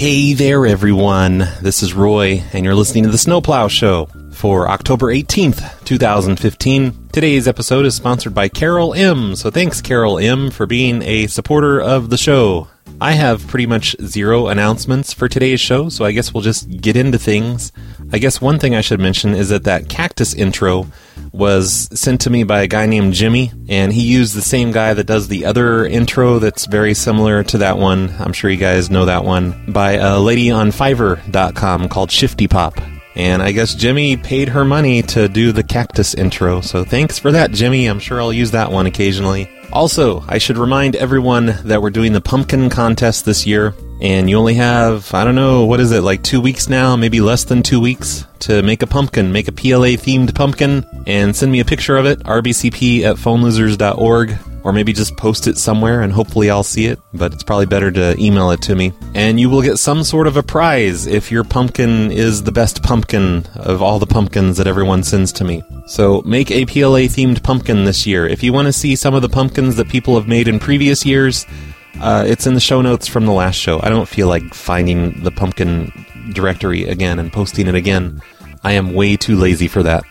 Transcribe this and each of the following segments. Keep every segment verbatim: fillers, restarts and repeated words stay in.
Hey there, everyone. This is Roy, and you're listening to The Snowplow Show for October eighteenth, twenty fifteen. Today's episode is sponsored by Carol M., so thanks, Carol M., for being a supporter of the show. I have pretty much zero announcements for today's show, so I guess we'll just get into things. I guess one thing I should mention is that that cactus intro was sent to me by a guy named Jimmy, and he used the same guy that does the other intro that's very similar to that one. I'm sure you guys know that one, by a lady on Fiverr dot com called Shifty Pop. And I guess Jimmy paid her money to do the cactus intro, so thanks for that, Jimmy. I'm sure I'll use that one occasionally. Also, I should remind everyone that we're doing the pumpkin contest this year, and you only have, I don't know, what is it, like two weeks now, maybe less than two weeks, to make a pumpkin, make a P L A-themed pumpkin, and send me a picture of it, r b c p at phone losers dot org, or maybe just post it somewhere and hopefully I'll see it, but it's probably better to email it to me. And you will get some sort of a prize if your pumpkin is the best pumpkin of all the pumpkins that everyone sends to me. So make a P L A-themed pumpkin this year. If you want to see some of the pumpkins that people have made in previous years, uh, it's in the show notes from the last show. I don't feel like finding the pumpkin directory again and posting it again. I am way too lazy for that.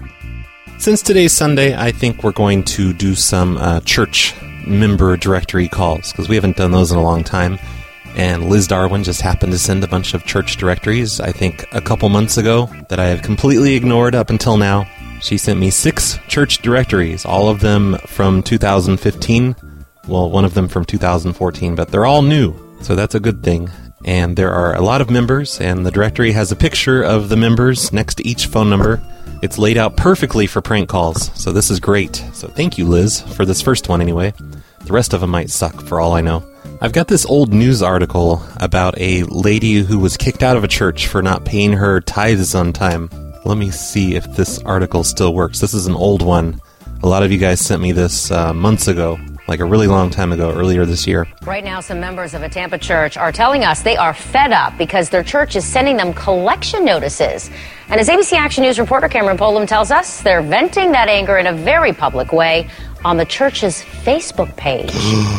Since today's Sunday, I think we're going to do some uh, church member directory calls, because we haven't done those in a long time. And Liz Darwin just happened to send a bunch of church directories, I think a couple months ago, that I have completely ignored up until now. She sent me six church directories, all of them from two thousand fifteen. Well, one of them from two thousand fourteen, but they're all new, so that's a good thing. And there are a lot of members, and the directory has a picture of the members next to each phone number. It's laid out perfectly for prank calls, so this is great. So thank you, Liz, for this first one anyway. The rest of them might suck, for all I know. I've got this old news article about a lady who was kicked out of a church for not paying her tithes on time. Let me see if this article still works. This is an old one. A lot of you guys sent me this uh, months ago, like a really long time ago, earlier this year. Right now, some members of a Tampa church are telling us they are fed up because their church is sending them collection notices. And as A B C Action News reporter Cameron Polam tells us, they're venting that anger in a very public way on the church's Facebook page.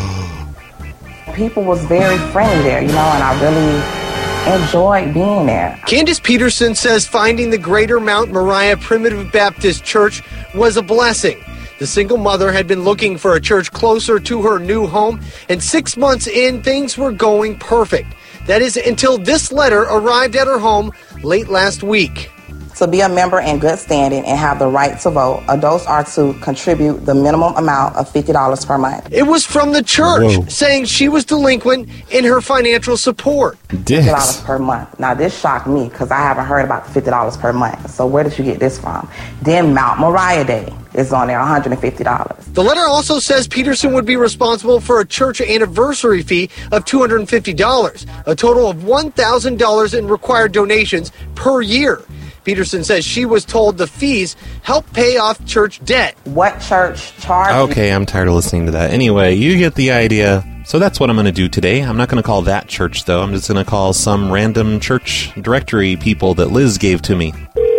People was very friendly there, you know, and I really enjoyed being there. Candace Peterson says finding the Greater Mount Moriah Primitive Baptist Church was a blessing. The single mother had been looking for a church closer to her new home, and six months in, things were going perfect. That is until this letter arrived at her home late last week. To be a member in good standing and have the right to vote, adults are to contribute the minimum amount of fifty dollars per month. It was from the church. Whoa. Saying she was delinquent in her financial support. fifty dollars per month. Now, this shocked me because I haven't heard about the fifty dollars per month. So where did you get this from? Then Mount Moriah Day is on there, one hundred fifty dollars. The letter also says Peterson would be responsible for a church anniversary fee of two hundred fifty dollars, a total of one thousand dollars in required donations per year. Peterson says she was told the fees help pay off church debt. What church charges? Okay, I'm tired of listening to that. Anyway, you get the idea. So that's what I'm going to do today. I'm not going to call that church, though. I'm just going to call some random church directory people that Liz gave to me.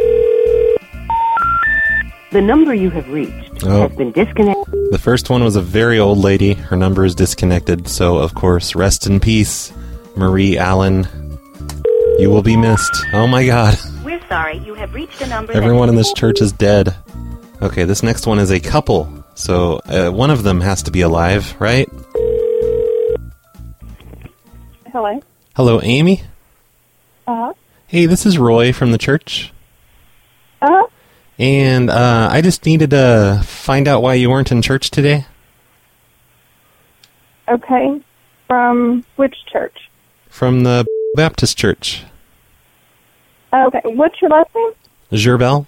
The number you have reached Oh. has been disconnected. The first one was a very old lady. Her number is disconnected, so of course, rest in peace, Marie Allen. You will be missed. Oh my god. We're sorry, you have reached a number. Everyone that in this church is dead. Okay, this next one is a couple, so uh, one of them has to be alive, right? Hello. Hello, Amy? Uh-huh. Hey, this is Roy from the church. Uh-huh. And uh, I just needed to find out why you weren't in church today. Okay. From which church? From the Baptist church. Okay. What's your last name? Gerbel?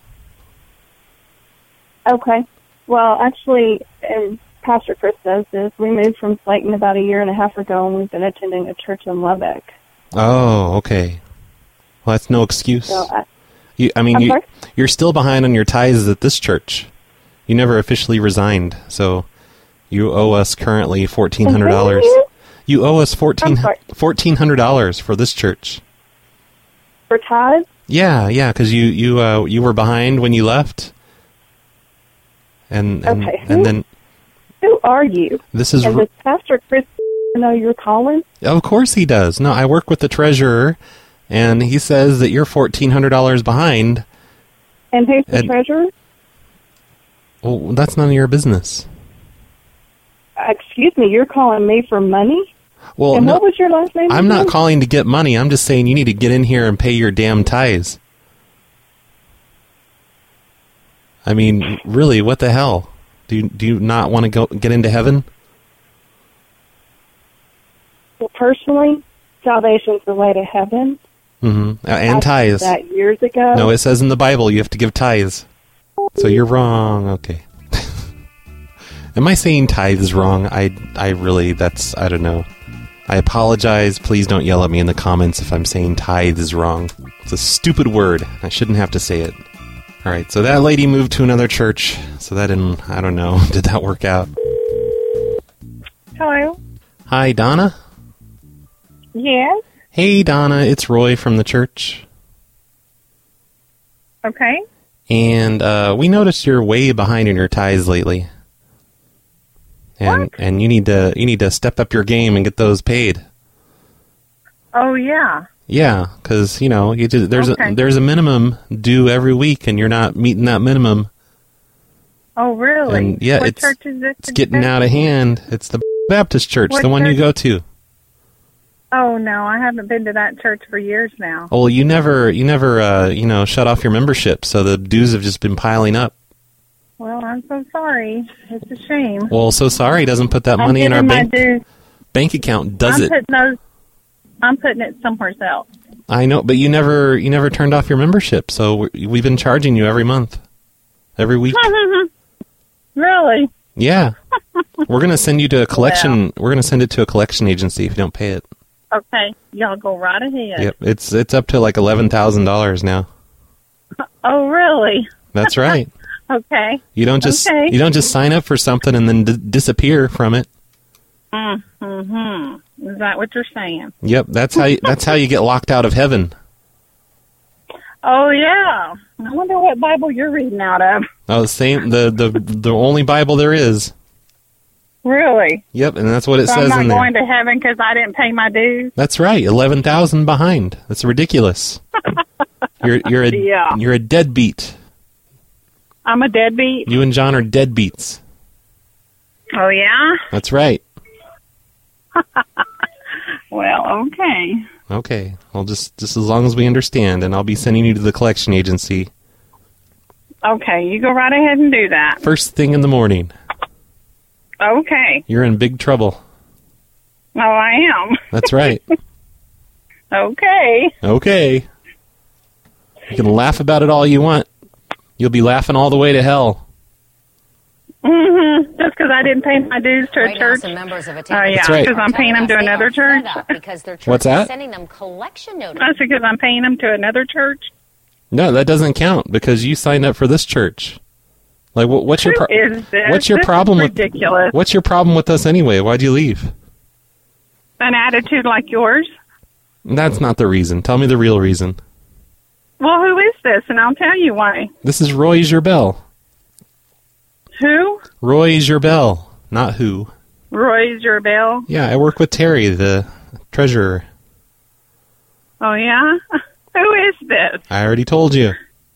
Okay. Well, actually, and Pastor Chris knows this, we moved from Slayton about a year and a half ago, and we've been attending a church in Lubbock. Oh, okay. Well, that's no excuse. So I, You, I mean, I'm you, sorry? you're still behind on your tithes at this church. You never officially resigned, so you owe us currently fourteen hundred dollars. You owe us fourteen fourteen hundred dollars for this church. For tithes? Yeah, yeah, because you you uh, you were behind when you left, and and, Okay. and then Who are you? this is And R- this Pastor Chris know you're calling? Of course he does. No, I work with the treasurer, and he says that you're fourteen hundred dollars behind. And who's the And- treasurer? Well, that's none of your business. Uh, excuse me, you're calling me for money? Well, and no, what was your last name? I'm not again? calling to get money. I'm just saying you need to get in here and pay your damn tithes. I mean, really, what the hell? Do you, do you not want to go get into heaven? Well, personally, salvation's the way to heaven. Mm-hmm. Uh, and I tithes. did that years ago. No, it says in the Bible you have to give tithes. So you're wrong. Okay. Am I saying tithes wrong? I, I really, that's, I don't know. I apologize. Please don't yell at me in the comments if I'm saying tithes wrong. It's a stupid word. I shouldn't have to say it. All right, so that lady moved to another church. So that didn't, I don't know, did that work out? Hello? Hi, Donna. Yes? Hey, Donna, it's Roy from the church. Okay. And uh, we noticed you're way behind in your tithes lately. And What? and you need to you need to step up your game and get those paid. Oh, yeah. Yeah, because you know you just, there's Okay. a there's a minimum due every week, and you're not meeting that minimum. Oh, really? And yeah, what it's church is this? it's getting out of hand. It's the Baptist church, What the one you church? go to. Oh, no, I haven't been to that church for years now. Oh, well, you never you never uh, you know shut off your membership, so the dues have just been piling up. Well, I'm so sorry. It's a shame. Well, so sorry, doesn't put that I'm money in our giving my bank dues. bank account, does I'm it? Putting those, I'm putting it somewhere else. I know, but you never you never turned off your membership, so we- we've been charging you every month, every week. Really? Yeah, we're gonna send you to a collection. We're gonna send it to a collection agency if you don't pay it. Okay. Y'all go right ahead. Yep, it's it's up to like eleven thousand dollars now. Oh, really? That's right. Okay. You don't just Okay. you don't just sign up for something and then d- disappear from it. Mm-hmm. Is that what you're saying? Yep, that's how you, that's how you get locked out of heaven. Oh, yeah. I wonder what Bible you're reading out of. Oh, the same the the the only Bible there is. Really? Yep, and that's what it So I'm says not in there. going to heaven because I didn't pay my dues? That's right, eleven thousand behind. That's ridiculous. You're you're a Yeah. you're a deadbeat. I'm a deadbeat? You and John are deadbeats. Oh, yeah? That's right. Well, okay. Okay. Well, just just as long as we understand, and I'll be sending you to the collection agency Okay, you go right ahead and do that. first thing in the morning. Okay. You're in big trouble. Oh, I am. That's right. Okay. Okay. You can laugh about it all you want. You'll be laughing all the way to hell. Mm-hmm. Just because I didn't pay my dues to a Right now, church? some members of a Oh, Tampa yeah, That's right. because I'm paying them to telling us another they are church? fed up because their church What's that? is sending them collection notices. That's because I'm paying them to another church? No, that doesn't count because you signed up for this church. Like, what, what's your Who pro- is this? what's your This is problem with ridiculous. What's your problem with us anyway? Why'd you leave? An attitude like yours? That's not the reason. Tell me the real reason. Well, who is this? And I'll tell you why. This is Roy Gerbel. Who? Roy Gerbel, not who. Roy Gerbel? Yeah, I work with Terry, the treasurer. Oh, yeah? Who is this? I already told you.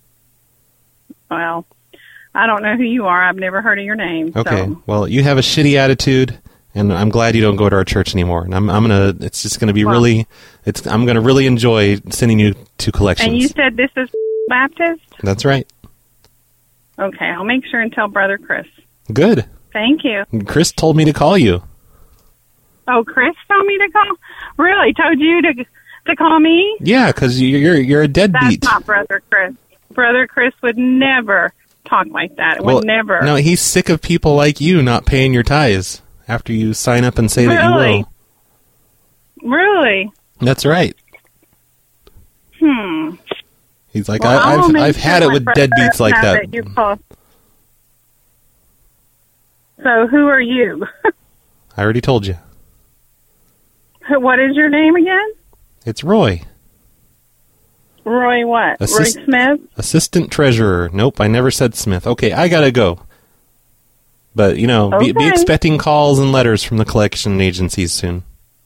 Well, I don't know who you are. I've never heard of your name. Okay. So. Well, you have a shitty attitude, and I'm glad you don't go to our church anymore. And I'm, I'm gonna. It's just gonna be Well- really. It's. I'm gonna really enjoy sending you to collections. And you said this is Baptist? That's right. Okay, I'll make sure and tell Brother Chris. Good. Thank you. Chris told me to call you. Oh, Chris told me to call? Really? Told you to to call me? Yeah, because you're you're a deadbeat. That's not Brother Chris. Brother Chris would never talk like that. well, would never. No, he's sick of people like you not paying your tithes after you sign up and say that you Really? will. Really? That's right. Hmm. He's like, Well, I, I'll I've make I've sure had it my with brother deadbeats like knows that. you call. So who are you? I already told you. What is your name again? It's Roy, Roy what? Assist- Roy Smith? assistant treasurer. Nope, I never said Smith. Okay, I gotta go. But, you know, Okay. be, be expecting calls and letters from the collection agencies soon.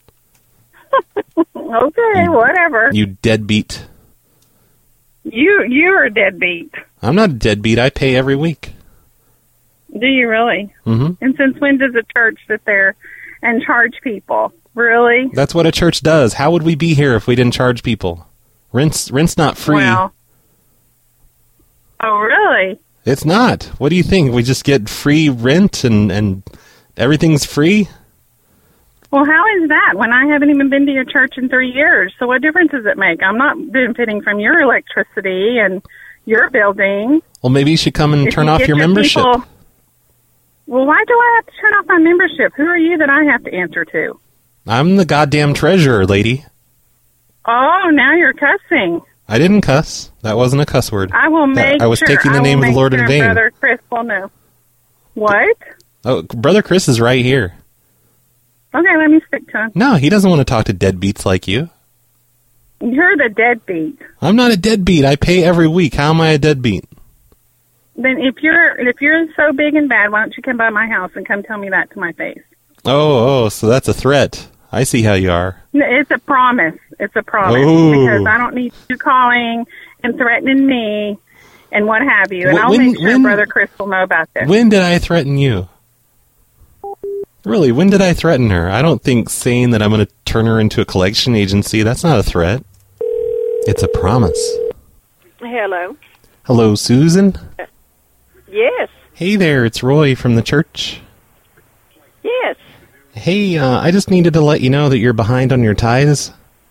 Okay, whatever. You deadbeat. You you're a deadbeat. I'm not a deadbeat. I pay every week. Do you really? Mm-hmm. And since when does a church sit there and charge people? Really? That's what a church does. How would we be here if we didn't charge people? Rent's, rent's not free. Well, oh, really? It's not. What do you think? We just get free rent and, and everything's free? Well, how is that when I haven't even been to your church in three years? So what difference does it make? I'm not benefiting from your electricity and your building. Well, maybe you should come and If turn you off get your membership. people- well, why do I have to turn off my membership? Who are you that I have to answer to? I'm the goddamn treasurer, lady. Oh, now you're cussing. I didn't cuss. That wasn't a cuss word. I will make I was sure, taking the I name will of the make Lord in sure vain. Brother Chris will know. What? Oh, Brother Chris is right here. Okay, let me speak to him. No, he doesn't want to talk to deadbeats like you. You're the deadbeat. I'm not a deadbeat. I pay every week. How am I a deadbeat? Then if you're if you're so big and bad, why don't you come by my house and come tell me that to my face? Oh, oh, so that's a threat. I see how you are. No, it's a promise. It's a promise. Oh. Because I don't need you calling and threatening me and what have you. And Wh- I'll when- make sure when- Brother Chris will know about this. When did I threaten you? Really, when did I threaten her? I don't think saying that I'm going to turn her into a collection agency, that's not a threat. It's a promise. Hello. Hello, Susan? Yes. Hey there, it's Roy from the church. Yes. Hey, uh, I just needed to let you know that you're behind on your tithes.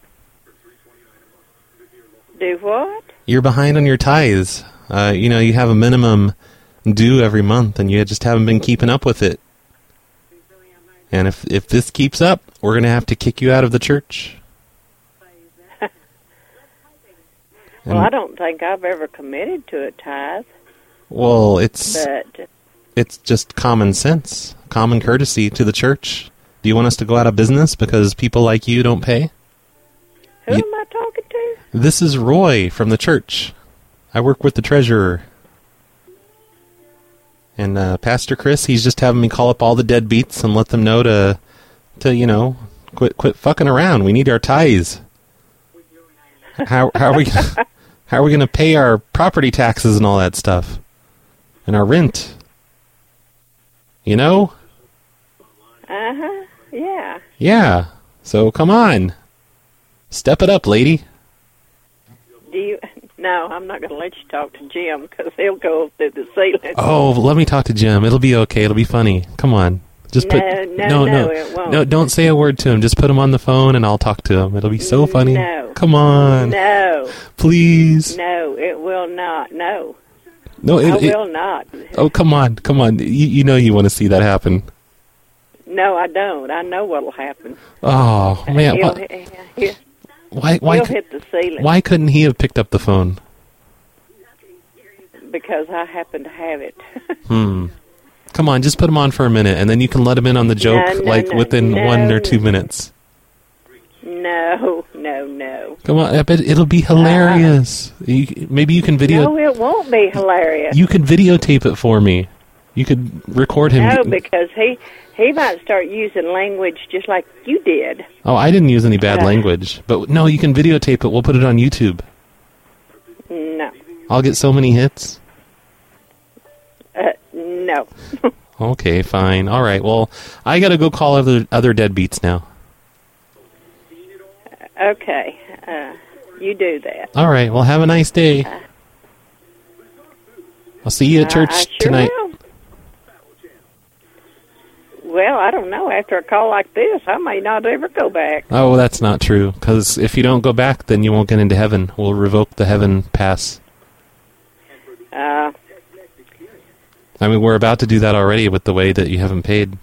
Do what? You're behind on your tithes. Uh, you know, you have a minimum due every month, and you just haven't been keeping up with it. And if if this keeps up, we're going to have to kick you out of the church. Well, I don't think I've ever committed to a tithe, Well, it's but it's just common sense, common courtesy to the church. Do you want us to go out of business because people like you don't pay? who You- am I talking to? This is Roy from the church. I work with the treasurer. And uh, Pastor Chris, he's just having me call up all the deadbeats and let them know to, to you know, quit quit fucking around. We need our tithes. How how are we gonna, how are we going to pay our property taxes and all that stuff, and our rent? You know? Uh huh. Yeah. Yeah. So come on, step it up, lady. Do you? No, I'm not going to let you talk to Jim because he'll go through the ceiling. Oh, let me talk to Jim. It'll be okay. It'll be funny. Come on. Just put No, no, no, no, no, it won't. no. Don't say a word to him. Just put him on the phone, and I'll talk to him. It'll be so funny. No. Come on, No. please. No, it will not. No. No, it, I it- will not. oh, come on, come on. You, you know you want to see that happen. No, I don't. I know what'll happen. Oh man, he'll, why, he'll, why, why, he'll cou- hit the ceiling why couldn't he have picked up the phone? because I happen to have it. Hmm. Come on, just put him on for a minute, and then you can let him in on the joke, No, no, like no, within no, one or two no. minutes. No, no, no. Come on, I bet it'll be hilarious. You, maybe you can video. No, it won't be hilarious. You could videotape it for me. You could record him. No, because he he might start using language just like you did. Oh, I didn't use any bad Uh. language. But no, you can videotape it. We'll put it on YouTube. No, I'll get so many hits. uh, no. Okay, fine. All right. Well, I got to go call other other deadbeats now. Okay, uh, you do that. All right. Well, have a nice day. I'll see you at Uh, church I sure tonight. will. Well, I don't know. After a call like this, I may not ever go back. Oh, that's not true. Because if you don't go back, then you won't get into heaven. We'll revoke the heaven pass. Uh, I mean, we're about to do that already with the way that you haven't paid.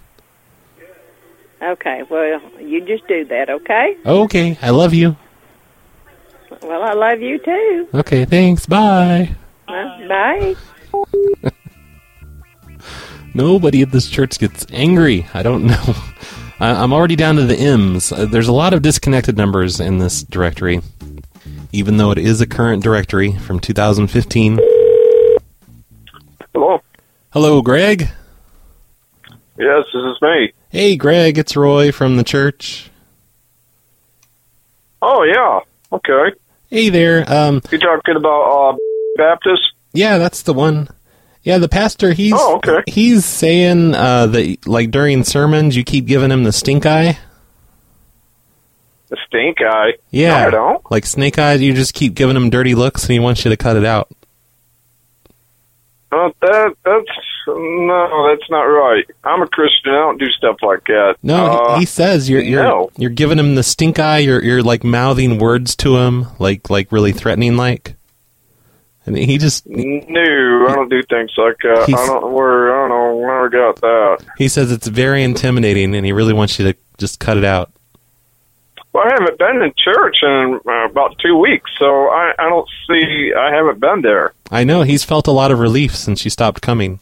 okay, well, you just do that, okay? Okay. I love you. Well, I love you too. Okay. Thanks. Bye. Uh, bye. Nobody at this church gets angry. I don't know. I- I'm already down to the M's. Uh, There's a lot of disconnected numbers in this directory, even though it is a current directory from two thousand fifteen. Hello. Hello, Greg. Yes, this is me. Hey, Greg, it's Roy from the church. Oh, yeah. Okay. Hey there. Um, you talking about uh, Baptist? Yeah, that's the one. Yeah, the pastor, he's oh, okay. he's saying uh, that, like, during sermons, you keep giving him the stink eye. The stink eye? Yeah. No, I don't. Like snake eyes, you just keep giving him dirty looks, and he wants you to cut it out. Uh, that, that's, no, that's not right. I'm a Christian. I don't do stuff like that. No, uh, he, he says you're you're no. you're giving him the stink eye. You're you're like mouthing words to him, like like really threatening, like. And he just no, I don't do things like that. I don't. Where I don't know. Never got that. He says it's very intimidating, and he really wants you to just cut it out. Well, I haven't been in church in uh, about two weeks, so I, I don't see. I haven't been there. I know he's felt a lot of relief since you stopped coming.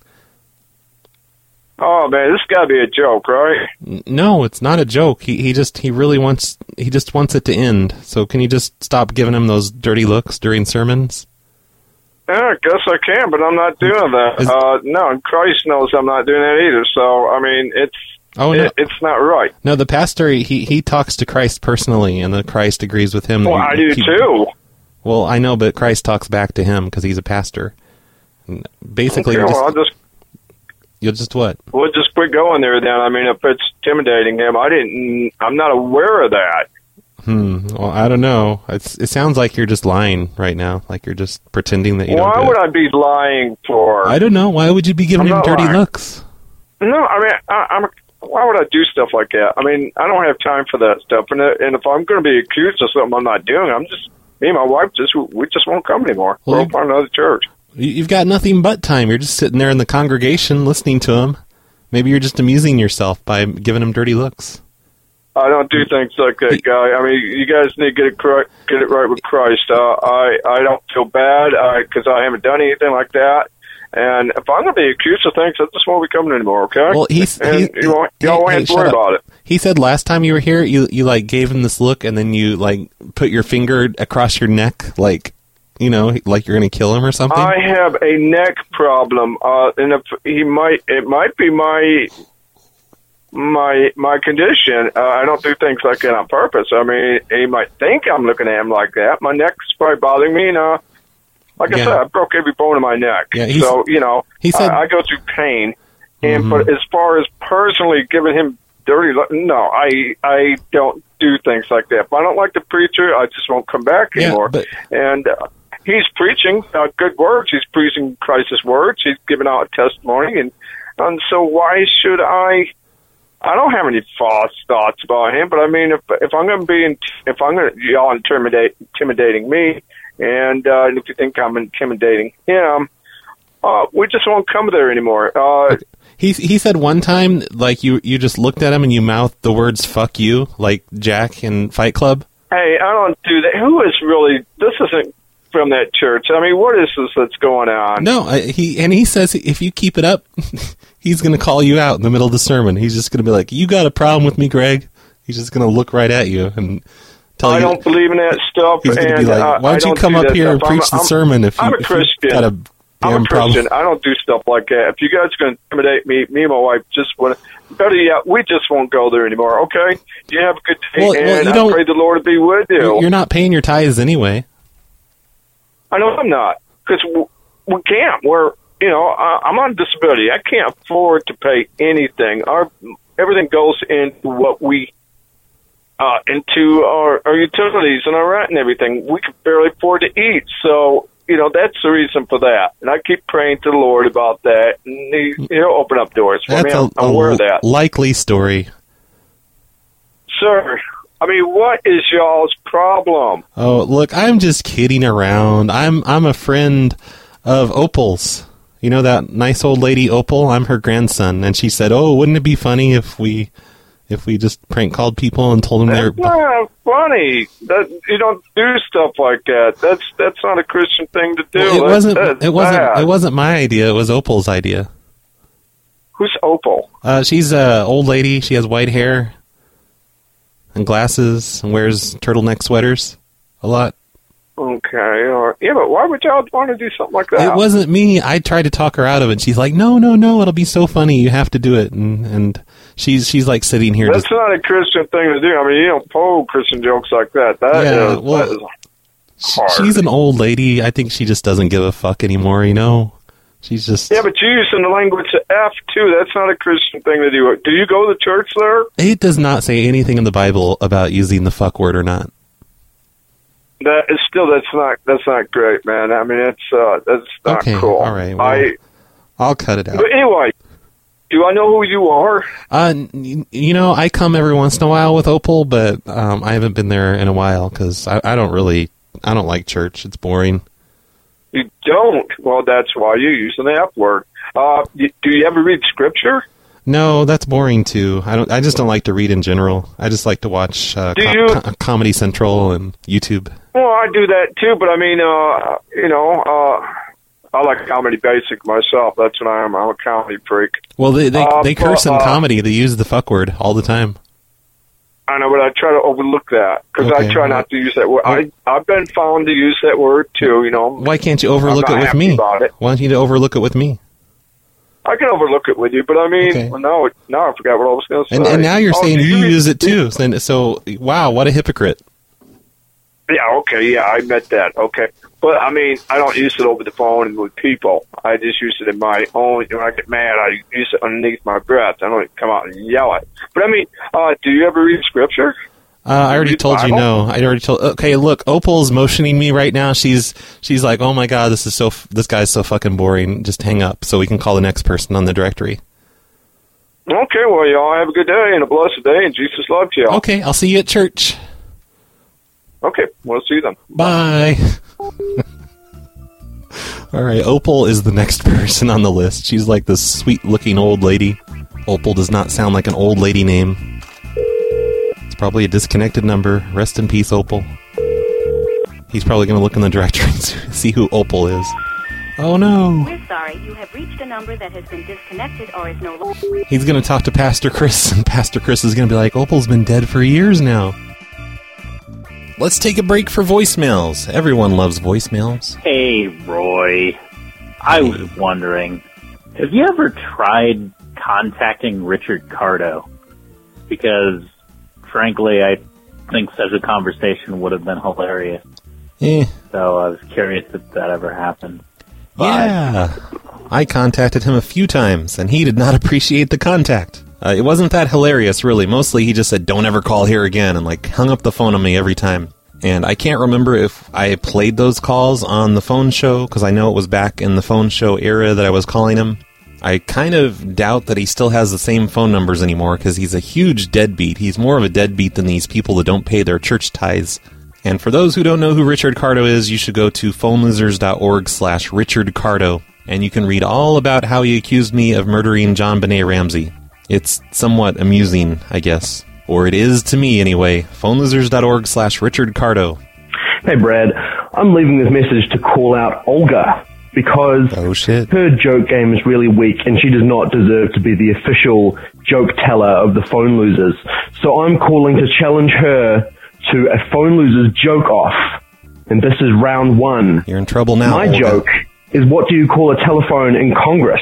Oh man, this got to be a joke, right? No, it's not a joke. He he just he really wants he just wants it to end. So can you just stop giving him those dirty looks during sermons? Yeah, I guess I can, but I'm not doing that. Is, uh, no, and Christ knows I'm not doing that either. So I mean, it's oh no, it, it's not right. No, the pastor he he talks to Christ personally, and the Christ agrees with him. Well, I do keep, too. Well, I know, but Christ talks back to him because he's a pastor. And basically, okay, you're just, well, I'll just you'll just what? We'll just quit going there then. I mean, if it's intimidating him, I didn't. I'm not aware of that. Hmm. Well, I don't know. It's, it sounds like you're just lying right now. Like you're just pretending that you Why don't do would it. I be lying for? I don't know. Why would you be giving I'm him dirty lying. looks? No, I mean, I, I'm. Why would I do stuff like that? I mean, I don't have time for that stuff. And and if I'm going to be accused of something I'm not doing, I'm just me and my wife just we just won't come anymore. Well, we'll find another church. You've got nothing but time. You're just sitting there in the congregation listening to him. Maybe you're just amusing yourself by giving him dirty looks. I don't do things like that, guy. I mean, you guys need to get it correct, get it right with Christ. Uh, I I don't feel bad because I, I haven't done anything like that. And if I'm going to be accused of things, I just won't be coming anymore. Okay? Well, he's, and he's you won't, y'all won't hey, have to worry up. about it. He said last time you were here, you you like gave him this look, and then you like put your finger across your neck, like you know, like you're going to kill him or something. I have a neck problem, uh, and if he might, it might be my. My my condition, uh, I don't do things like that on purpose. I mean, he might think I'm looking at him like that. My neck's probably bothering me, and uh, like yeah. I said, I broke every bone in my neck. Yeah, so, you know, he said, I, I go through pain. And mm-hmm. But as far as personally giving him dirty look, no, I I don't do things like that. If I don't like the preacher, I just won't come back yeah, anymore. But and uh, he's preaching uh, good words. He's preaching Christ's words. He's giving out a testimony. And, and so why should I... I don't have any false thoughts about him, but I mean, if if I'm going to be, in, if I'm going to y'all intimidate, intimidating me, and uh, if you think I'm intimidating him, uh, we just won't come there anymore. Uh, okay. He he said one time, like you you just looked at him and you mouthed the words "fuck you," like Jack in Fight Club. Hey, I don't do that. Who is really? This isn't from that church. I mean, what is this that's going on? No, I, he and he says if you keep it up. He's going to call you out in the middle of the sermon. He's just going to be like, you got a problem with me, Greg? He's just going to look right at you and tell I you. I don't believe in that stuff. He's going to be like, uh, why don't you come do up here stuff. and preach I'm, the sermon if, I'm you, a Christian. if you've got a I'm damn a Christian. problem? I don't do stuff like that. If you guys are going to intimidate me, me and my wife just want to, better yet, we just won't go there anymore, okay? You have a good day, well, well, and you I don't, pray the Lord to be with you. You're not paying your tithes anyway. I know I'm not, because we can't. We're... You know, I'm on disability. I can't afford to pay anything. Our everything goes into what we, uh, into our, our utilities and our rent and everything. We can barely afford to eat. So, you know, that's the reason for that. And I keep praying to the Lord about that. And he, he'll open up doors for that's me. I'm, a, I'm aware a of that. likely story. Sir, I mean, what is y'all's problem? Oh, look, I'm just kidding around. I'm I'm a friend of Opal's. You know that nice old lady Opal? I'm her grandson, and she said, "Oh, wouldn't it be funny if we, if we just prank called people and told them they're." That's not funny. That you don't do stuff like that. That's that's not a Christian thing to do. Well, it that's, wasn't. That's it wasn't. bad. It wasn't my idea. It was Opal's idea. Who's Opal? Uh, she's a old lady. She has white hair and glasses and wears turtleneck sweaters a lot. Okay, or yeah, but why would y'all want to do something like that? It wasn't me. I tried to talk her out of it. She's like, no, no, no, it'll be so funny. You have to do it. And, and she's she's like sitting here. That's just, not a Christian thing to do. I mean, you don't pull Christian jokes like that. That yeah, is, well, that is hard. She's an old lady. I think she just doesn't give a fuck anymore, you know? She's just... Yeah, but you're using the language F, too. That's not a Christian thing to do. Do you go to church there? It does not say anything in the Bible about using the fuck word or not. That is still, that's not, that's not great, man. I mean, it's, uh, that's not okay, cool. all right. Well, I, I'll cut it out. But anyway, do I know who you are? Uh, you know, I come every once in a while with Opal, but um, I haven't been there in a while because I, I don't really, I don't like church. It's boring. You don't? Well, that's why you use the F word. Uh, do you ever read scripture? No, that's boring too. I don't. I just don't like to read in general. I just like to watch uh, do com- you, com- Comedy Central and YouTube. Well, I do that too, but I mean, uh, you know, uh, I like comedy basic myself. That's what I am. I'm a comedy freak. Well, they they, uh, they curse but, in uh, comedy. They use the fuck word all the time. I know, but I try to overlook that because Okay, I try well, not to use that word. I I've been found to use that word too. You know. Why can't you overlook I'm it not with happy me? about it. Why don't you overlook it with me? I can overlook it with you, but I mean, Okay. well, no, now I forgot what I was going to say. And, and now you're Oh, saying do you read- use it too. So, so, wow, what a hypocrite. Yeah, okay, yeah, I admit that. Okay, but I mean, I don't use it over the phone and with people. I just use it in my own. When I get mad, I use it underneath my breath. I don't come out and yell it. But I mean, uh, do you ever read scripture? Uh, I already Read the told you Bible? no. I already told. Okay, look, Opal's motioning me right now. She's she's like, oh my god, this is so. F- this guy's so fucking boring. Just hang up so we can call the next person on the directory. Okay, well, y'all have a good day and a blessed day, and Jesus loves you. Okay, I'll see you at church. Okay, we'll see you then. Bye. All right, Opal is the next person on the list. She's like this sweet-looking old lady. Opal does not sound like an old lady name. It's probably a disconnected number. Rest in peace, Opal. He's probably going to look in the directory and see who Opal is. Oh no. We're sorry, you have reached a number that has been disconnected or is no longer... He's going to talk to Pastor Chris, and Pastor Chris is going to be like, Opal's been dead for years now. Let's take a break for voicemails. Everyone loves voicemails. Hey, Roy. I was wondering, have you ever tried contacting Richard Cardo? Because, frankly, I think such a conversation would have been hilarious. Eh. So I was curious if that ever happened. But Yeah. I contacted him a few times, and he did not appreciate the contact. Uh, it wasn't that hilarious, really. Mostly he just said, don't ever call here again, and like hung up the phone on me every time. And I can't remember if I played those calls on the phone show, because I know it was back in the phone show era that I was calling him. I kind of doubt that he still has the same phone numbers anymore, because he's a huge deadbeat. He's more of a deadbeat than these people that don't pay their church tithes. And for those who don't know who Richard Cardo is, you should go to phonelosers.org slash Richard Cardo, and you can read all about how he accused me of murdering John Benet Ramsey. It's somewhat amusing, I guess. Or it is to me, anyway. phonelosers.org slash Richard Cardo. Hey, Brad. I'm leaving this message to call out Olga because oh, shit. her joke game is really weak and she does not deserve to be the official joke teller of the Phone Losers. So I'm calling to challenge her to a Phone Losers joke off. And this is round one. You're in trouble now, My Olga. joke is, what do you call a telephone in Congress?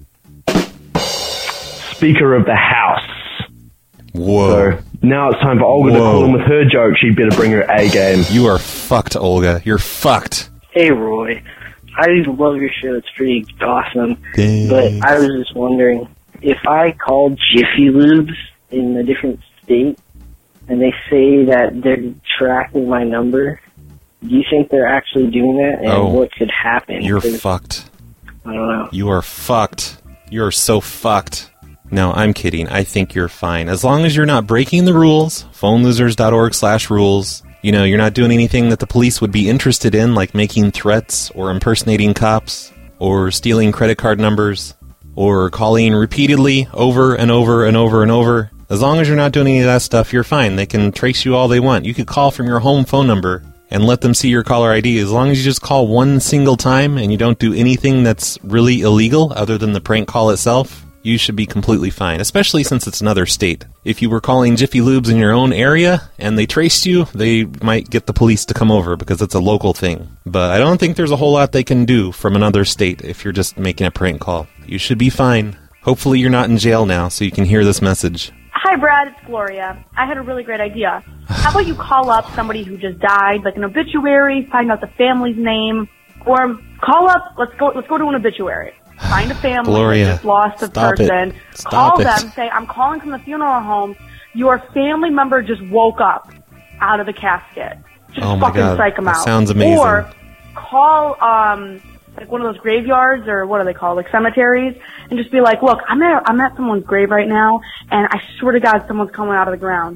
Speaker of the House. Whoa. So now it's time for Olga Whoa. to call in with her joke. She'd better bring her A game. You are fucked, Olga. You're fucked. Hey, Roy. I love your show. It's pretty awesome. Thanks. But I was just wondering, if I called Jiffy Lubes in a different state and they say that they're tracking my number, do you think they're actually doing that? And Oh. what could happen? You're 'Cause fucked. I don't know. You are fucked. You are so fucked. No, I'm kidding. I think you're fine. As long as you're not breaking the rules, phonelosers.org slash rules. You know, you're not doing anything that the police would be interested in, like making threats or impersonating cops or stealing credit card numbers or calling repeatedly over and over and over and over. As long as you're not doing any of that stuff, you're fine. They can trace you all they want. You could call from your home phone number and let them see your caller I D. As long as you just call one single time and you don't do anything that's really illegal other than the prank call itself, you should be completely fine, especially since it's another state. If you were calling Jiffy Lubes in your own area and they traced you, they might get the police to come over because it's a local thing. But I don't think there's a whole lot they can do from another state if you're just making a prank call. You should be fine. Hopefully you're not in jail now so you can hear this message. Hi, Brad. It's Gloria. I had a really great idea. How about you call up somebody who just died, like an obituary, find out the family's name, or call up, let's go let's go to an obituary. Find a family Gloria, that just lost a stop person. it. Stop Call it. them, say, I'm calling from the funeral home. Your family member just woke up out of the casket. Just Oh my fucking God, psych them that out. sounds amazing. Or call, um, like one of those graveyards, or what are they called, like cemeteries, and just be like, look, I'm at, I'm at someone's grave right now, and I swear to God someone's coming out of the ground.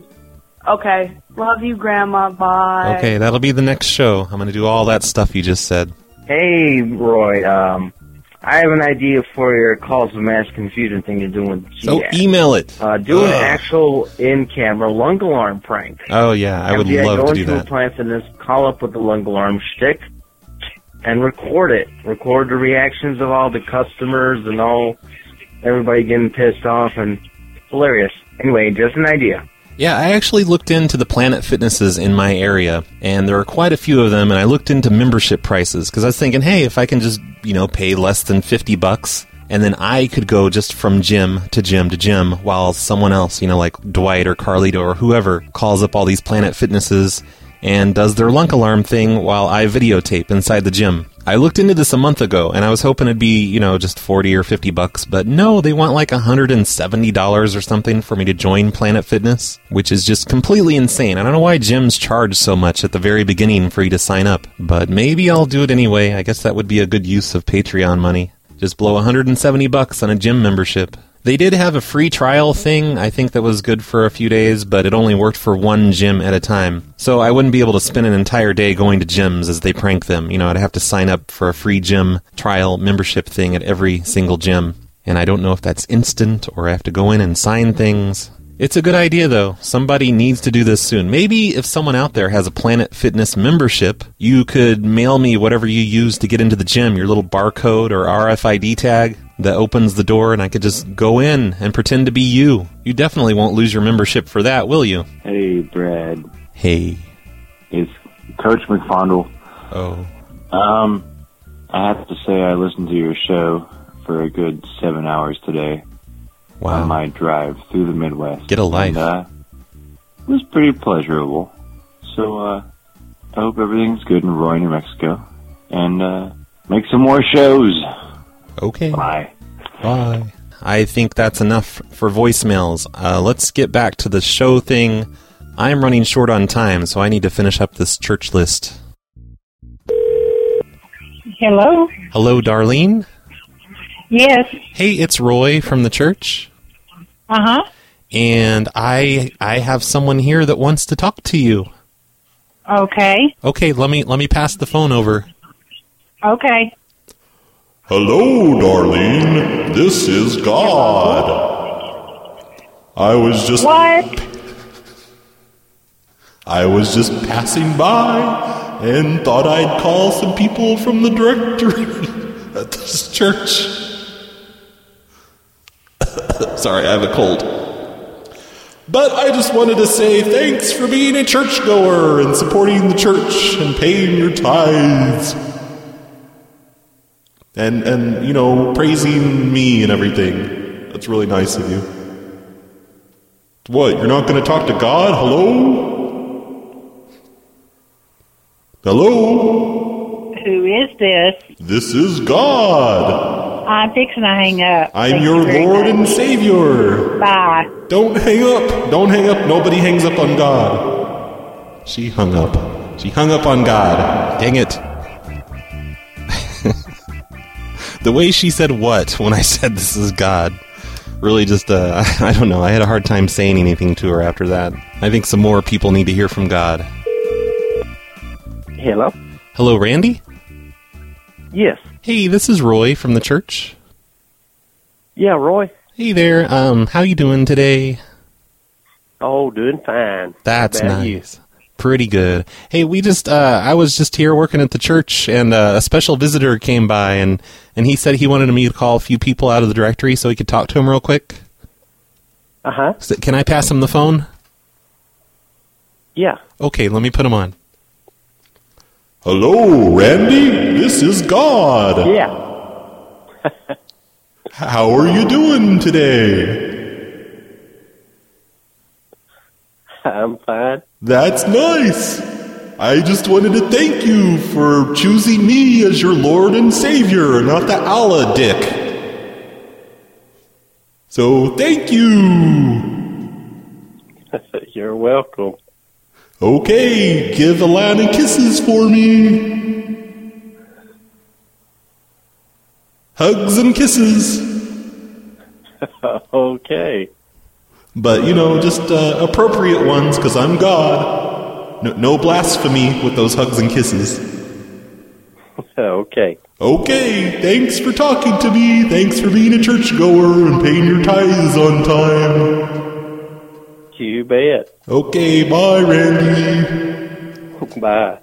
Okay. Love you, Grandma. Bye. Okay, that'll be the next show. I'm going to do all that stuff you just said. Hey, Roy. Um, I have an idea for your calls of mass confusion thing you're doing with G So A. email it. Uh, do an Ugh. actual in-camera lung alarm prank. Oh, yeah, I would M D A, love go to do into that. Appliance Fitness, call up with the lung alarm shtick, and record it. Record the reactions of all the customers and all everybody getting pissed off, and hilarious. Anyway, just an idea. Yeah, I actually looked into the Planet Fitnesses in my area, and there are quite a few of them, and I looked into membership prices, because I was thinking, hey, if I can just, you know, pay less than fifty bucks, and then I could go just from gym to gym to gym, while someone else, you know, like Dwight or Carlito or whoever, calls up all these Planet Fitnesses and does their lunk alarm thing while I videotape inside the gym. I looked into this a month ago, and I was hoping it'd be, you know, just forty or fifty bucks, but no, they want like one hundred seventy dollars or something for me to join Planet Fitness, which is just completely insane. I don't know why gyms charge so much at the very beginning for you to sign up, but maybe I'll do it anyway. I guess that would be a good use of Patreon money. Just blow one hundred seventy bucks on a gym membership. They did have a free trial thing, I think that was good for a few days, but it only worked for one gym at a time. So I wouldn't be able to spend an entire day going to gyms as they prank them. You know, I'd have to sign up for a free gym trial membership thing at every single gym. And I don't know if that's instant or I have to go in and sign things. It's a good idea, though. Somebody needs to do this soon. Maybe if someone out there has a Planet Fitness membership, you could mail me whatever you use to get into the gym, your little barcode or R F I D tag that opens the door, and I could just go in and pretend to be you. You definitely won't lose your membership for that, will you? Hey, Brad. Hey. It's Coach McFondle. Oh. Um, I have to say I listened to your show for a good seven hours today. Wow. On my drive through the Midwest. Get a life. And, uh, it was pretty pleasurable. So, uh, I hope everything's good in Roy, New Mexico. And, uh, make some more shows. Okay. Bye. Bye. I think that's enough for voicemails. Uh, let's get back to the show thing. I'm running short on time, so I need to finish up this church list. Hello? Hello, Darlene? Yes. Hey, it's Roy from the church. Uh-huh. And I I have someone here that wants to talk to you. Okay. Okay, let me let me pass the phone over. Okay. Hello, Darlene. This is God. I was just... What? I was just passing by and thought I'd call some people from the directory at this church. Sorry, I have a cold. But I just wanted to say thanks for being a churchgoer and supporting the church and paying your tithes. And, and you know, praising me and everything. That's really nice of you. What, you're not going to talk to God? Hello? Hello? Who is this? This is God. I'm fixing to hang up. I'm Thank your you very Lord much. and Savior. Bye. Don't hang up. Don't hang up. Nobody hangs up on God. She hung up. She hung up on God. Dang it. The way she said what when I said this is God really just, uh, I don't know. I had a hard time saying anything to her after that. I think some more people need to hear from God. Hello? Hello, Randy? Yes. Hey, this is Roy from the church. Yeah, Roy. Hey there. Um, how you doing today? Oh, doing fine. That's How about nice. you? Pretty good. Hey, we just, uh, I was just here working at the church, and uh, a special visitor came by, and, and he said he wanted me to call a few people out of the directory so he could talk to him real quick. Uh-huh. So, can I pass him the phone? Yeah. Okay, let me put him on. Hello, Randy. This is God. Yeah. How are you doing today? I'm fine. That's nice. I just wanted to thank you for choosing me as your Lord and Savior, not the Allah dick. So thank you. You're welcome. Okay, give Alana kisses for me. Hugs and kisses. Okay. But, you know, just uh, appropriate ones, because I'm God. No, no blasphemy with those hugs and kisses. Okay. Okay, thanks for talking to me. Thanks for being a churchgoer and paying your tithes on time. You bet. Okay, bye, Randy. Bye.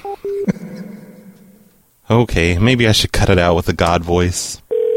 Okay, maybe I should cut it out with a God voice.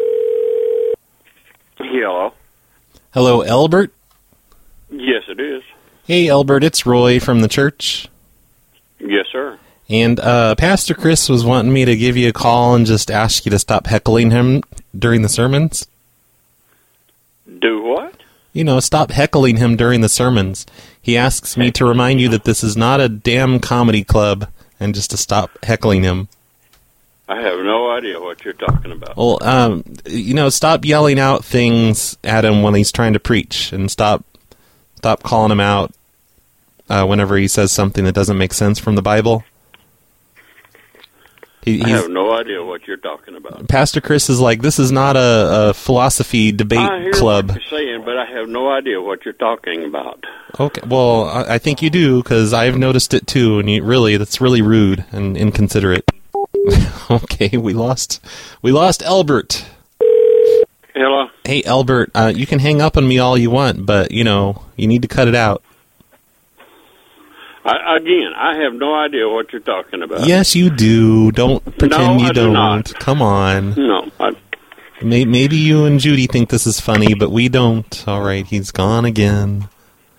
Hello. Hello, Albert? Yes, it is. Hey, Albert, it's Roy from the church. Yes, sir. And uh, Pastor Chris was wanting me to give you a call and just ask you to stop heckling him during the sermons. Do what? You know, stop heckling him during the sermons. He asks me to remind you that this is not a damn comedy club and just to stop heckling him. I have no idea what you're talking about. Well, um, you know, stop yelling out things at him when he's trying to preach, and stop stop calling him out uh, whenever he says something that doesn't make sense from the Bible. He, I he's, have no idea what you're talking about. Pastor Chris is like, this is not a, a philosophy debate I hear club. what you're saying, but I have no idea what you're talking about. Okay, well, I, I think you do, because I've noticed it too, and you, really, that's really rude and inconsiderate. Okay, we lost, we lost Albert. Hello? Hey, Albert, uh, you can hang up on me all you want, but, you know, you need to cut it out. I, again, I have no idea what you're talking about. Yes, you do. Don't pretend No, you I do don't. not. Come on. No, I... May, maybe you and Judy think this is funny, but we don't. All right, he's gone again.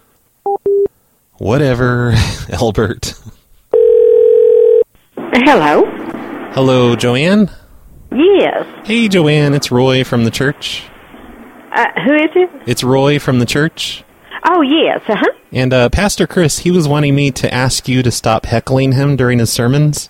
Whatever, Albert. Hello? Hello, Joanne? Yes. Hey, Joanne, it's Roy from the church. Uh, who is it? It's Roy from the church. Oh, yes, uh-huh. And uh, Pastor Chris, he was wanting me to ask you to stop heckling him during his sermons.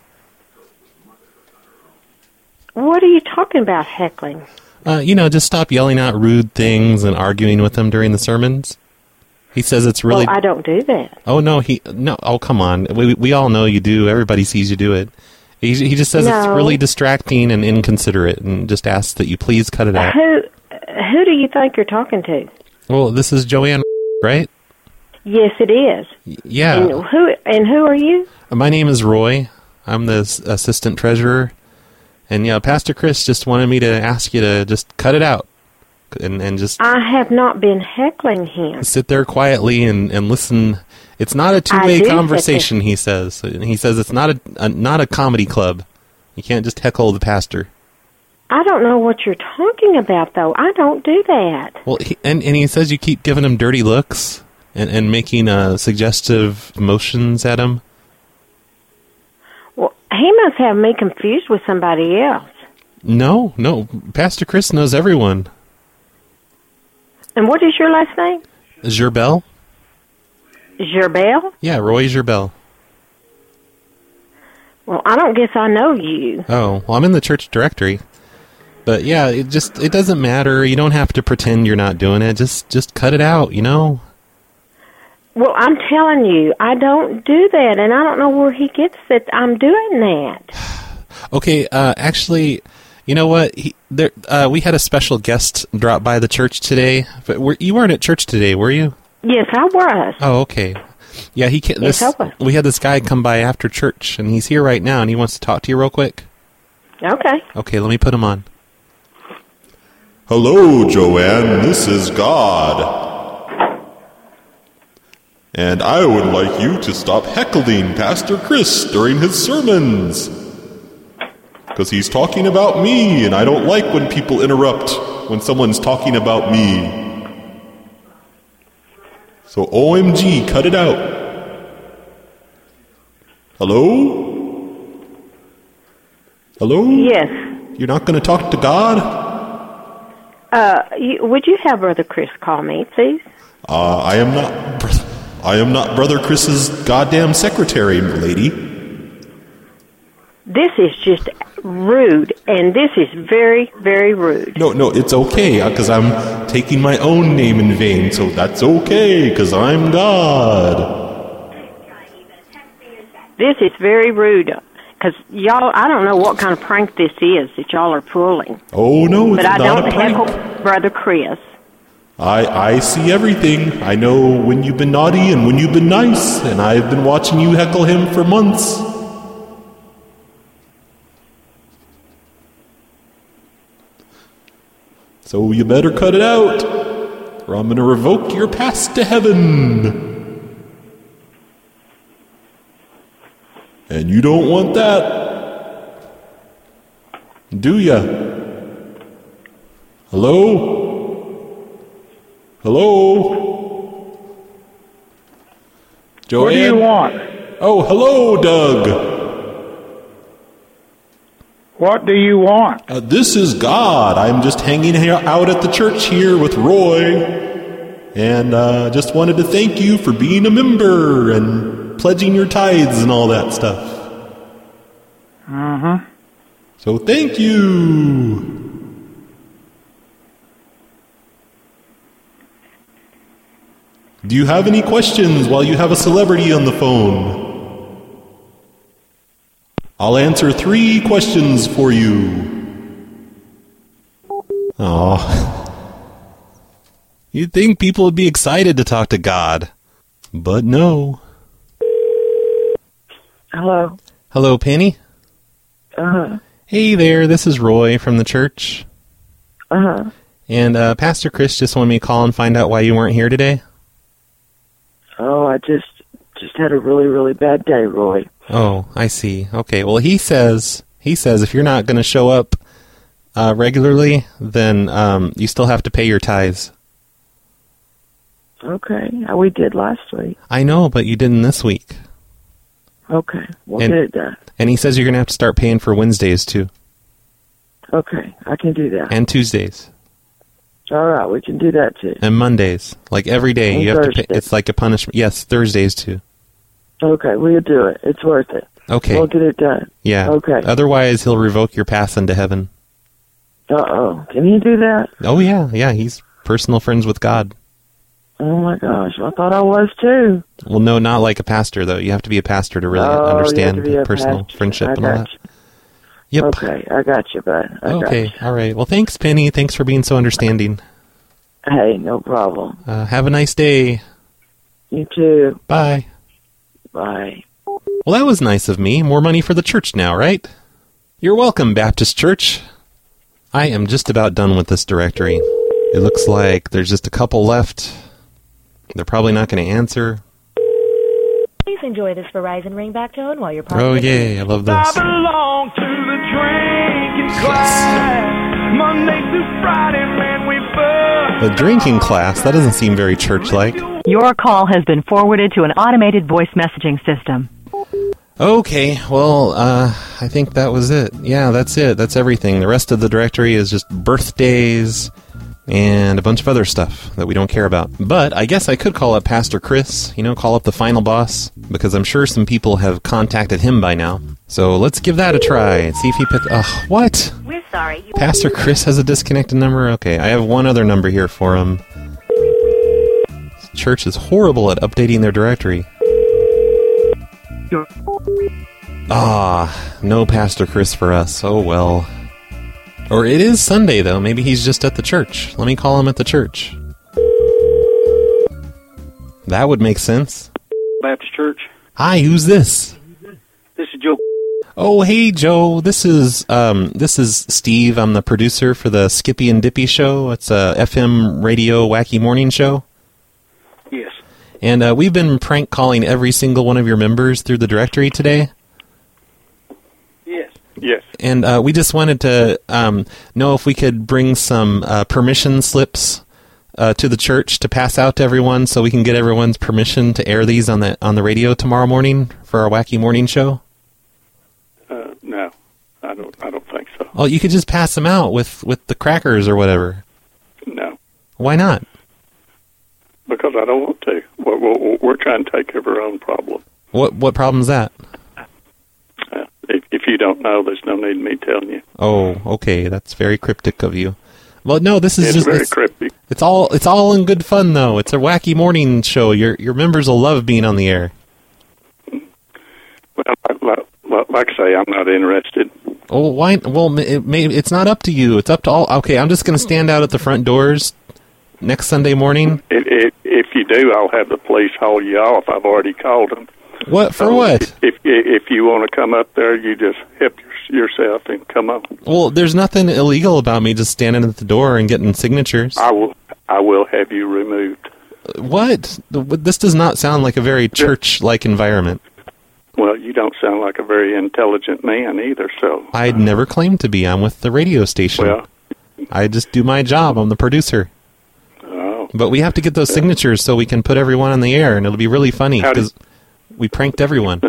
What are you talking about, heckling? Uh, you know, just stop yelling out rude things and arguing with him during the sermons. He says it's really... Well, I don't do that. Oh, no, he... No, oh, come on. We we all know you do. Everybody sees you do it. He, he just says No. it's really distracting and inconsiderate, and just asks that you please cut it out. Who Who do you think you're talking to? Well, this is Joanne, right? Yes, it is. Yeah. And who and who are you? My name is Roy. I'm the s- assistant treasurer. And, yeah, Pastor Chris just wanted me to ask you to just cut it out. And, and just I have not been heckling him. sit there quietly and, and listen. It's not a two-way I do sit conversation, he says. He says it's not a, a not a comedy club. You can't just heckle the pastor. I don't know what you're talking about, though. I don't do that. Well, he, and, and he says you keep giving him dirty looks and, and making uh, suggestive motions at him. Well, he must have me confused with somebody else. No, no. Pastor Chris knows everyone. And what is your last name? Gerbel? Gerbel? Yeah, Roy Gerbel. Well, I don't guess I know you. Oh, well, I'm in the church directory. But yeah, it just it doesn't matter. You don't have to pretend you're not doing it. Just just cut it out, you know? Well, I'm telling you, I don't do that, and I don't know where he gets that I'm doing that. Okay, uh, actually, you know what? He, there, uh, we had a special guest drop by the church today. But were, you weren't at church today, were you? Yes, I was. Oh, okay. Yeah, he. Ca- Yes, this, I was. We had this guy come by after church, and he's here right now, and he wants to talk to you real quick. Okay. Okay, let me put him on. Hello, Joanne. This is God. And I would like you to stop heckling Pastor Chris during his sermons. Because he's talking about me, and I don't like when people interrupt when someone's talking about me. So O M G, cut it out. Hello? Hello? Yes. You're not going to talk to God? Uh, you, would you have Brother Chris call me, please? Uh, I am not... Br- I am not Brother Chris's goddamn secretary, lady. This is just rude, and this is very, very rude. No, no, it's okay, because I'm taking my own name in vain, so that's okay, because I'm God. This is very rude, because y'all, I don't know what kind of prank this is that y'all are pulling. Oh, no, it's but I not don't a prank. heckle Brother Chris. I, I see everything. I know when you've been naughty and when you've been nice, and I've been watching you heckle him for months. So you better cut it out, or I'm going to revoke your pass to heaven. And you don't want that, do ya? Hello? Hello? Joanne? What do you want? Oh, hello, Doug. What do you want? Uh, this is God. I'm just hanging out at the church here with Roy. And uh, just wanted to thank you for being a member and pledging your tithes and all that stuff. Uh-huh. So thank you. Do you have any questions while you have a celebrity on the phone? I'll answer three questions for you. Aw. You'd think people would be excited to talk to God. But no. Hello. Hello, Penny. Uh-huh. Hey there, this is Roy from the church. Uh-huh. And uh, Pastor Chris just wanted me to call and find out why you weren't here today. Oh, I just just had a really, really bad day, Roy. Oh, I see. Okay, well, he says he says if you're not going to show up uh, regularly, then um, you still have to pay your tithes. Okay, we did last week. I know, but you didn't this week. Okay, we'll and, get it done. And he says you're going to have to start paying for Wednesdays, too. Okay, I can do that. And Tuesdays. All right, we can do that, too. And Mondays. Like every day, and you have Thursday. to pay. It's like a punishment. Yes, Thursdays, too. Okay, we'll do it. It's worth it. Okay. We'll get it done. Yeah. Okay. Otherwise, he'll revoke your pass into heaven. Uh-oh. Can he do that? Oh, yeah. Yeah, he's personal friends with God. Oh, my gosh. I thought I was, too. Well, no, not like a pastor, though. You have to be a pastor to really oh, understand you have to be a personal pastor. friendship I and all got that. you. Yep. Okay, I got you, bud. I okay, got you. all right. Well, thanks, Penny. Thanks for being so understanding. Hey, no problem. Uh, have a nice day. You too. Bye. Bye. Well, that was nice of me. More money for the church now, right? You're welcome, Baptist Church. I am just about done with this directory. It looks like there's just a couple left. They're probably not going to answer. Please enjoy this Verizon ringback tone while you're Oh, yay. I love this. I belong to the drinking class. Monday through Friday, man, we fuck. The drinking class? That doesn't seem very church-like. Your call has been forwarded to an automated voice messaging system. Okay, well, uh, I think that was it. Yeah, that's it. That's everything. The rest of the directory is just birthdays and a bunch of other stuff that we don't care about. But I guess I could call up Pastor Chris, you know, call up the final boss, because I'm sure some people have contacted him by now. So let's give that a try. See if he picked... Ugh, what? We're sorry. You- Pastor Chris has a disconnected number? Okay, I have one other number here for him. This church is horrible at updating their directory. Ah, no Pastor Chris for us. Oh, well. Or it is Sunday, though. Maybe he's just at the church. Let me call him at the church. That would make sense. Baptist Church. Hi, who's this? This is Joe. Oh, hey, Joe. This is um, this is Steve. I'm the producer for the Skippy and Dippy show. It's a F M radio wacky morning show. Yes. And uh, we've been prank calling every single one of your members through the directory today. Yes. Yes. And uh, we just wanted to um, know if we could bring some uh, permission slips uh, to the church to pass out to everyone, so we can get everyone's permission to air these on the on the radio tomorrow morning for our wacky morning show. Uh, no, I don't. I don't think so. Oh, you could just pass them out with, with the crackers or whatever. No, Why not? because I don't want to. We're, we're, we're trying to take care of our own problem. What what problem's that? Uh, if, if you don't know, there's no need in me telling you. Oh, okay, that's very cryptic of you. Well, no, this is It's just very it's, cryptic. it's all it's all in good fun though. It's a wacky morning show. Your your members will love being on the air. Well, like, like, like I say, I'm not interested. Oh, why? Well, it may, it's not up to you. It's up to all. Okay, I'm just going to stand out at the front doors next Sunday morning. If, if, if you do, I'll have the police haul you off. I've already called them. What for? What? If if you want to come up there, you just help yourself and come up. Well, there's nothing illegal about me just standing at the door and getting signatures. I will. I will have you removed. What? This does not sound like a very church-like environment. Well, you don't sound like a very intelligent man either, so... I'd never claimed to be. I'm with the radio station. Well... I just do my job. I'm the producer. Oh. But we have to get those signatures so we can put everyone on the air, and it'll be really funny, How do- because we pranked everyone.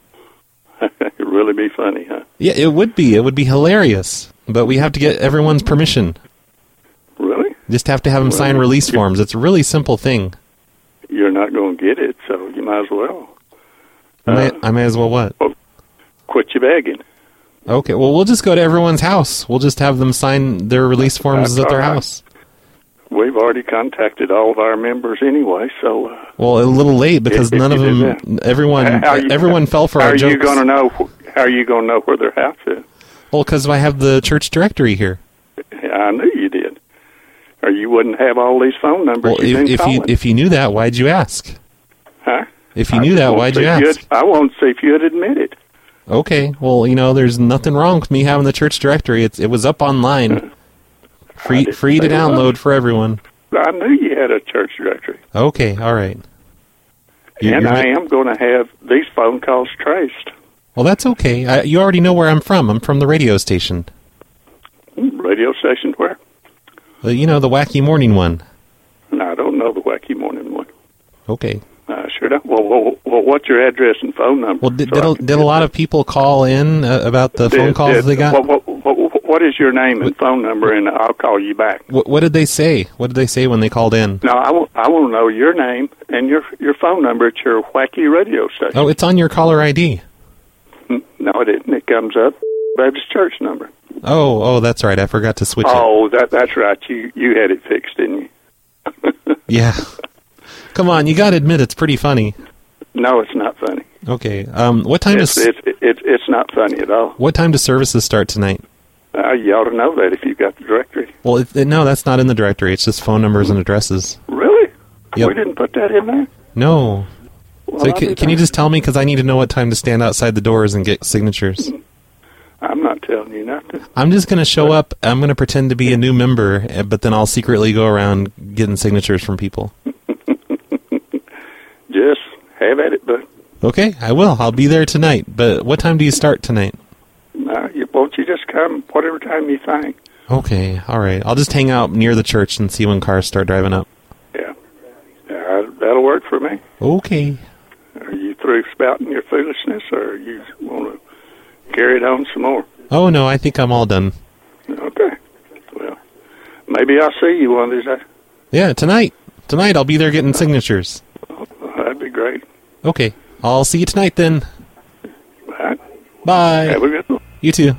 It'd really be funny, huh? Yeah, it would be. It would be hilarious. But we have to get everyone's permission. Really? Just have to have them Well, sign release forms. It's a really simple thing. You're not going to get it, so you might as well. I may, I may as well what? Quit your begging. Okay, well, we'll just go to everyone's house. We'll just have them sign their release forms That's at their all right. house. We've already contacted all of our members anyway, so... Uh, Well, a little late because If- if none of you them, did everyone, how you- everyone fell for how our are jokes. you going to know? wh- How are you going to know where their house is? Well, because I have the church directory here. I knew you did, or you wouldn't have all these phone numbers Well, you've if, been if calling. you if you knew that, why'd you ask? huh? If you I knew that, won't why'd see you if ask? you'd- I won't see if you'd admit it. Okay, well, you know, there's nothing wrong with me having the church directory. It's it was up online, free free to say what. download for everyone. I knew you had a church directory, Okay, all right. You- and you're I ma- am going to have these phone calls traced. Well, that's okay. I, you already know where I'm from. I'm from the radio station. Radio station where? Uh, you know, the wacky morning one. No, I don't know the wacky morning one. Okay. I sure don't. Well, well, well, what's your address and phone number? Well, did, So did, I a, can did a get lot that. of people call in uh, about the phone Did- calls did- they got? What, what, what, what is your name and phone number, and I'll call you back. What, what did they say? What did they say when they called in? No, I want, I want to know your name and your your phone number at your wacky radio station. Oh, it's on your caller I D. No, it isn't. It comes up Baptist Church number. Oh, oh, that's right. I forgot to switch it. Oh, that that's right. You you had it fixed, didn't you? Yeah. Come on, you got to admit it's pretty funny. No, it's not funny. Okay. Um, what time It's does it's it's, it's not funny at all. what time do services start tonight? Uh, you ought to know that if you've got the directory. Well, it, it- no, that's not in the directory. It's just phone numbers and addresses. Really? Yep. We didn't put that in there. No. Well, so I'll can, be can you darned. just tell me, because I need to know what time to stand outside the doors and get signatures. I'm not telling you nothing. I'm just going to show up. I'm going to pretend to be a new member, eh, but then I'll secretly go around getting signatures from people. Just have at it, bud. Okay, I will. I'll be there tonight. But what time do you start tonight? No, you, won't you just come whatever time you think? Okay, all right. I'll just hang out near the church and see when cars start driving up. Yeah. Yeah, that'll work for me. Okay. Are you through spouting your foolishness, or you want to carry it on some more? Oh, no, I think I'm all done. Okay. Well, maybe I'll see you one of these days. Yeah, tonight. Tonight I'll be there getting signatures. That'd be great. Okay. I'll see you tonight then. All right. Bye. Have a good one. You too.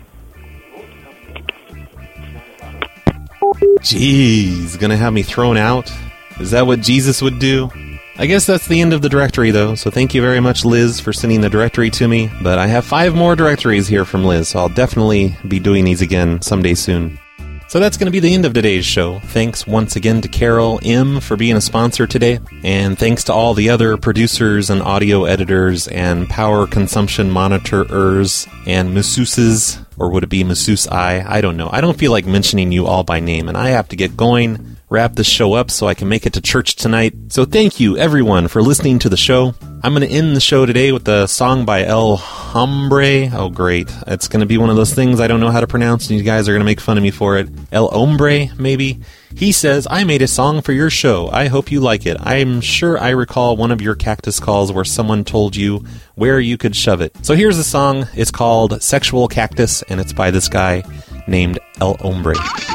Jeez, gonna have me thrown out? Is that what Jesus would do? I guess that's the end of the directory, though, so thank you very much, Liz, for sending the directory to me. But I have five more directories here from Liz, so I'll definitely be doing these again someday soon. So that's going to be the end of today's show. Thanks once again to Carol M. for being a sponsor today, and thanks to all the other producers and audio editors and power consumption monitorers and masseuses, or would it be masseuse I? I don't know. I don't feel like mentioning you all by name, and I have to get going. wrap this show up so I can make it to church tonight. So thank you, everyone, for listening to the show. I'm going to end the show today with a song by El Hombre. Oh, great. It's going to be one of those things I don't know how to pronounce, and you guys are going to make fun of me for it. El Hombre, maybe? He says, I made a song for your show. I hope you like it. I'm sure I recall one of your Cactus calls where someone told you where you could shove it. So here's the song. It's called Sexual Cactus, and it's by this guy named El Hombre.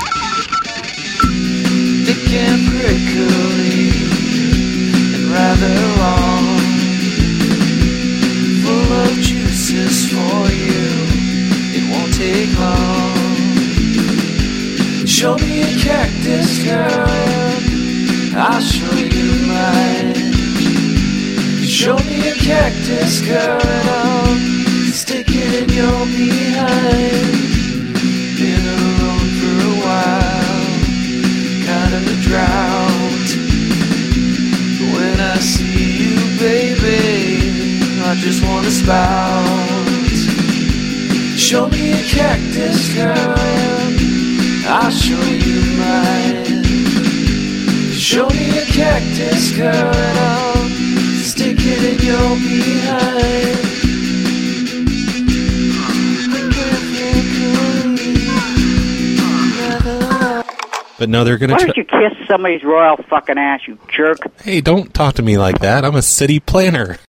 Thick and prickly and rather long, full of juices for you, it won't take long. Show me a cactus, girl, I'll show you mine. Show me a cactus, girl, and I'll stick it in your behind. Been alone for a while, kind of a drought. When I see you, baby, I just wanna spout. Show me a cactus, girl, I'll show you mine. Show me a cactus, girl, and I'll stick it in your behind. But no, they're going to Why try... don't you kiss somebody's royal fucking ass, you jerk? Hey, don't talk to me like that. I'm a city planner.